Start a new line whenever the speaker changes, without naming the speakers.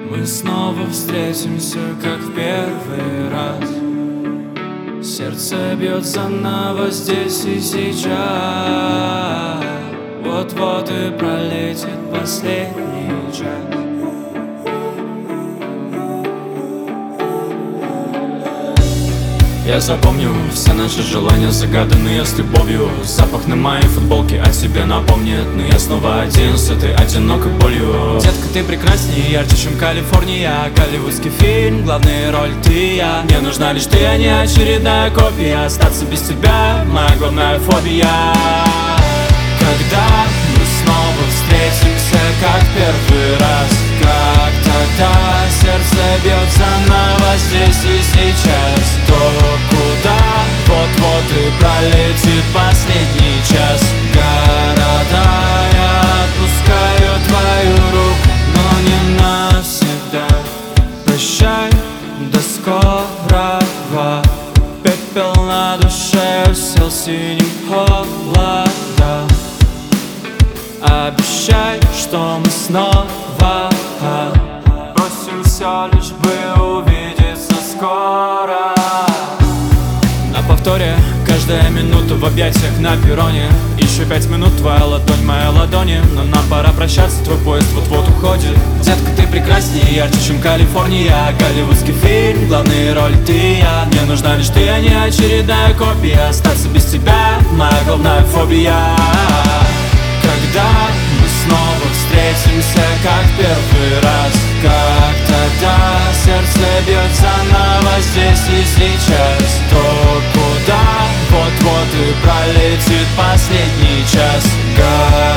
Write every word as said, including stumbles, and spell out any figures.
Мы снова встретимся, как в первый раз. Сердце бьет заново здесь и сейчас. Вот-вот и пролетит последний час. Я запомню все наши желания, загаданные с любовью. Запах на моей футболке о тебе напомнит. Но я снова один с этой одинокой болью. Детка, ты прекраснее, ярче, чем Калифорния. Голливудский фильм, главная роль ты и я. Мне нужна лишь ты, а не очередная копия. Остаться без тебя — моя главная фобия. Когда мы снова встретимся, как первый раз, как тогда сердце бьет заново здесь и сейчас, то куда вот-вот и пролетит последний час. Города, я отпускаю твою руку, но не навсегда. Прощай, до скорого. Пепел на душе усел синим холода. Обещай, что мы снова бросим все, лишь бы увидеться скоро. На повторе каждая минута в объятиях на перроне. Еще пять минут, твоя ладонь в моей ладони. Но нам пора прощаться, твой поезд вот-вот уходит. Детка, ты прекраснее, ярче, чем Калифорния. Голливудский фильм, главные роли ты и я. Мне нужна лишь ты, а не очередная копия. Остаться без тебя — моя главная фобия. Когда мы снова встретимся, как первый раз, как тогда сердце бьет заново здесь и сейчас, то куда вот-вот и пролетит последний час.